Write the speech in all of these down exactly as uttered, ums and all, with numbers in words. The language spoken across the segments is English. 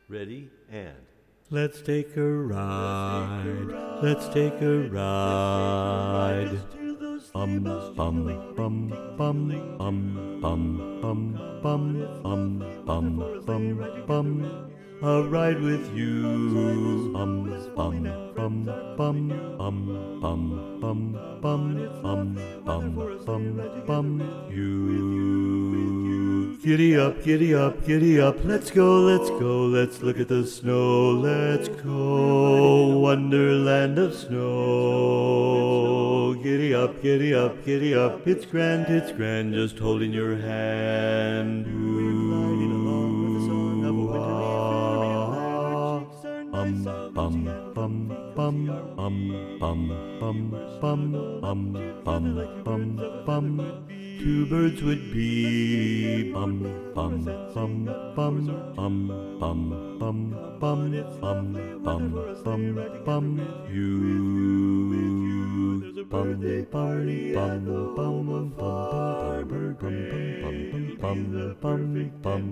Ready, and... Let's take a ride. Let's take a ride. Bum bum bum bum bum bum bum bum bum bum bum bum. A ride with you. Bum bum bum bum bum bum bum bum bum bum bum bum. You. Giddy up, giddy up, giddy up. Let's go, let's go. Let's look at the snow. Let's go, wonderland of snow. Giddy up, giddy up, giddy up. It's grand, it's grand. Just holding your hand. Bum bum bum bum bum bum bum bum bum bum bum bum. Two birds would be bum bum bum bum bum bum bum bum bum bum bum bum. You bum bum bum bum bum bum bum bum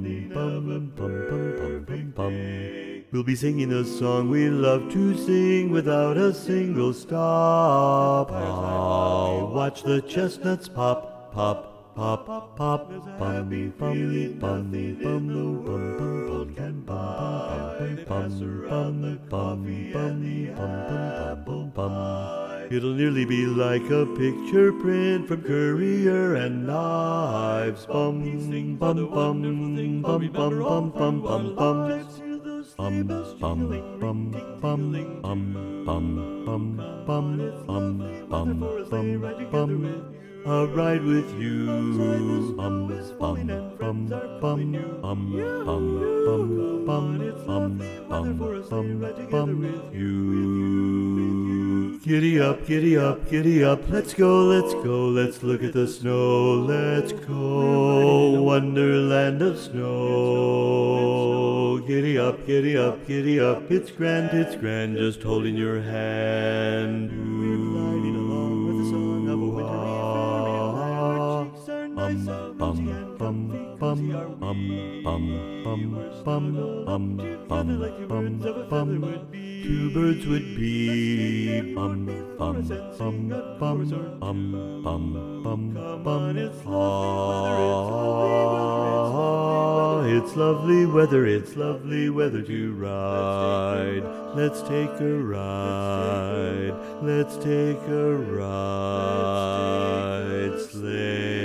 bum bum. We'll be singing a song we love to sing without a single stop. I'll watch the chestnuts pop, pop, pop, pop. Bummy, bummy, bummy, bum, bum, bum, bum, bum, bum, bum, bum, bum. It'll nearly be like a picture print from Currier and Knives. Bum, bum, bum, bum, bum, bum, bum, bum, bum. Bum bum bum bum bum bum bum bum bum bum bum bum. A ride with you. Bum bum bum bum bum bum bum bum bum bum bum. You. Giddy up, giddy up, giddy up. Let's go, let's go. Let's look at the snow. Let's go, wonderland of snow. Giddy up, giddy up, giddy up. It's grand, it's grand. Just holding your hand. We're gliding along with the song of a wintry farmyard. Bum bum bum bum bum bum bum bum bum bum bum bum. Two birds would be bum bum bum bum bum bum bum bum. Ah, it's lovely weather, it's lovely weather to ride. Let's take a ride. Let's take a ride. Sleigh.